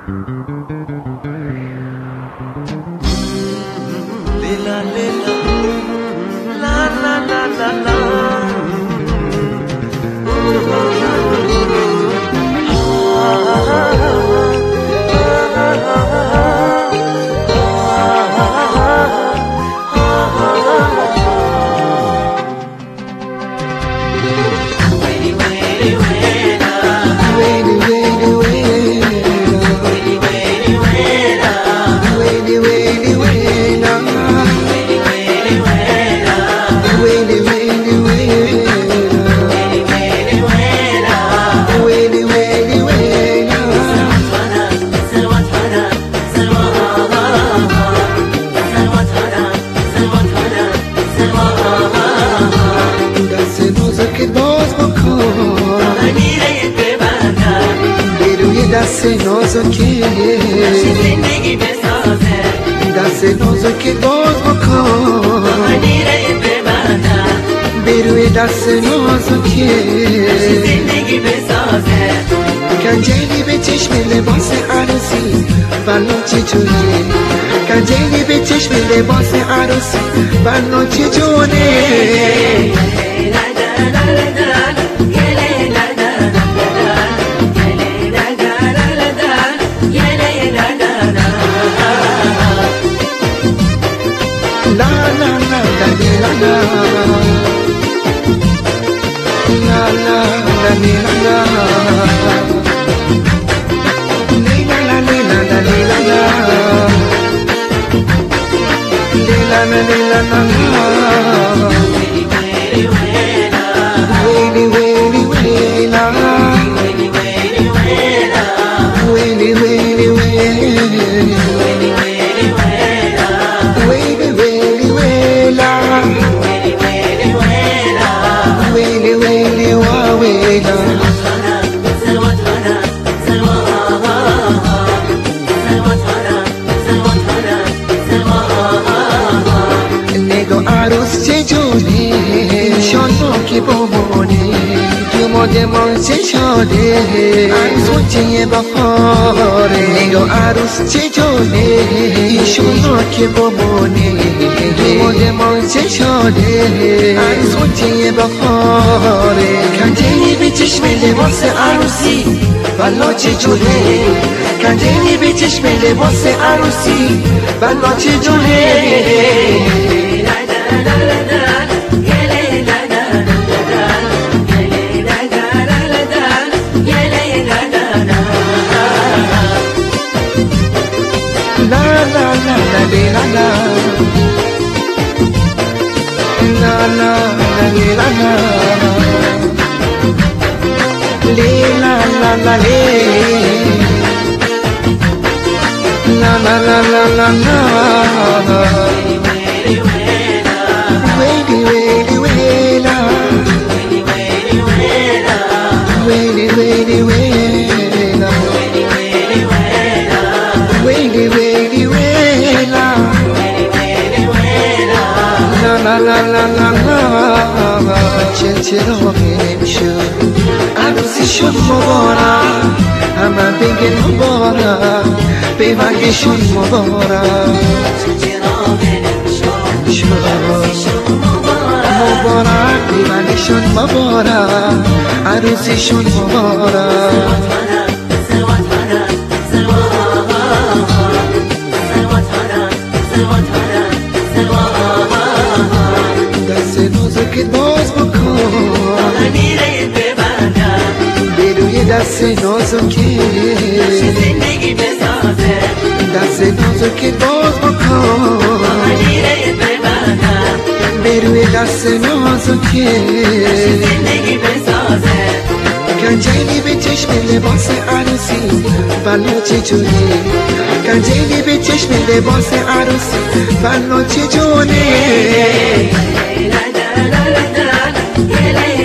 Lela lela la la la la la دست نازکی زندگی بسازه دست نازکی باز بکن به روی دست نازکی زندگی بسازه کنجلی به چشم لباس عروسی بلا چجوری کنجلی به چشم لباس عروسی بلا چجوری من چه شده عروس چه بهاره نگاه عروس چه جاده ایشون که بمونه من چه شده عروس چه بهاره کنجلی به چشم لباس عروسی بلا چه جوره کنجلی به چشم لباس عروسی بلا چه جوره چراغ شد عروسیشون مبارک همه بگن مبارک به مرگشون مبارک مبارک به مرگشون مبارک عروسیشون مبارک دست نازکت باز بکن به روی دست نازکی زندگی بسازه دست نازکت باز بکن به روی دست نازکی زندگی بسازه کنجلی به چشم لباس عروسی بلا چجوری کنجلی به چشم لباس عروسی بلا چجوری